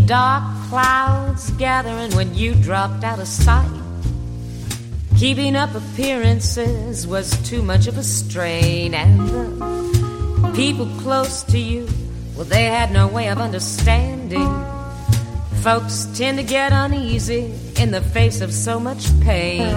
dark clouds gathering when you dropped out of sight. Keeping up appearances was too much of a strain, and the people close to you, well, they had no way of understanding. Folks tend to get uneasy in the face of so much pain.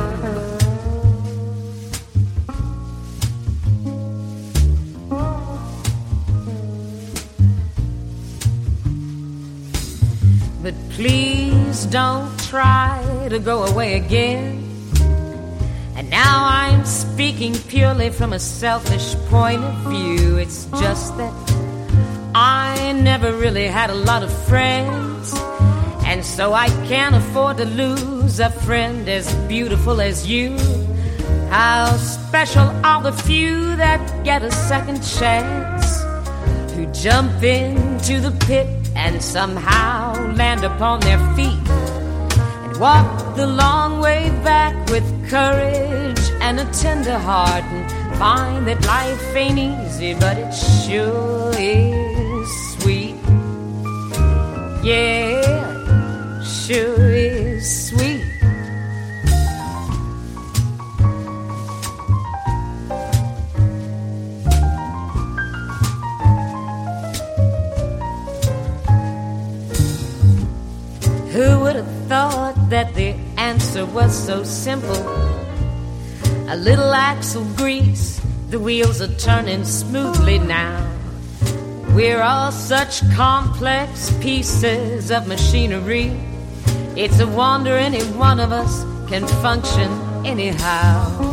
But please don't try to go away again. And now I'm speaking purely from a selfish point of view. It's just that I never really had a lot of friends, and so I can't afford to lose a friend as beautiful as you. How special are the few that get a second chance, who jump into the pit and somehow land upon their feet, and walk the long way back with courage and a tender heart, and find that life ain't easy, but it sure is sweet. Yeah, sure is sweet. Who would have thought that the answer was so simple? A little axle grease, the wheels are turning smoothly now. We're all such complex pieces of machinery. It's a wonder any one of us can function anyhow.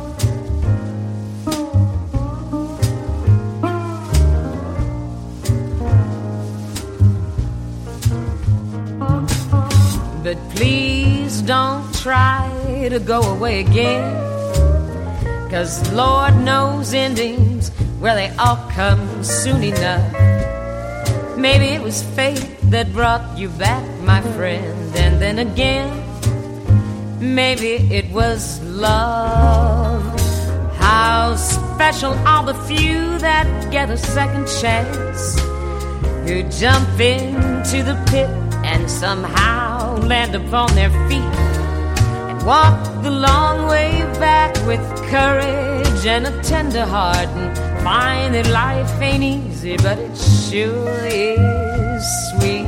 But please don't try to go away again, 'cause Lord knows endings, well, they all come soon enough. Maybe it was fate that brought you back, my friend, and then again, maybe it was love. How special are the few that get a second chance, who jump into the pit and somehow land upon their feet, and walk the long way back with courage and a tender heart, and find that life ain't easy, but it sure is sweet.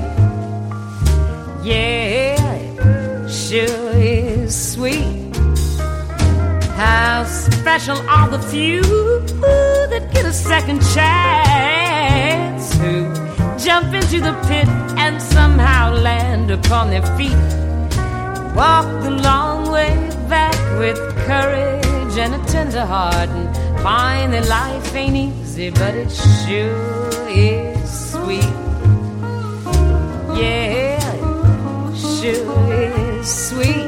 Yeah, it sure is sweet. How special are the few that get a second chance, who jump into the pit and somehow land upon their feet, walk the long way back with courage and a tender heart, and find that life ain't easy, but it sure is sweet. Yeah, it sure is sweet.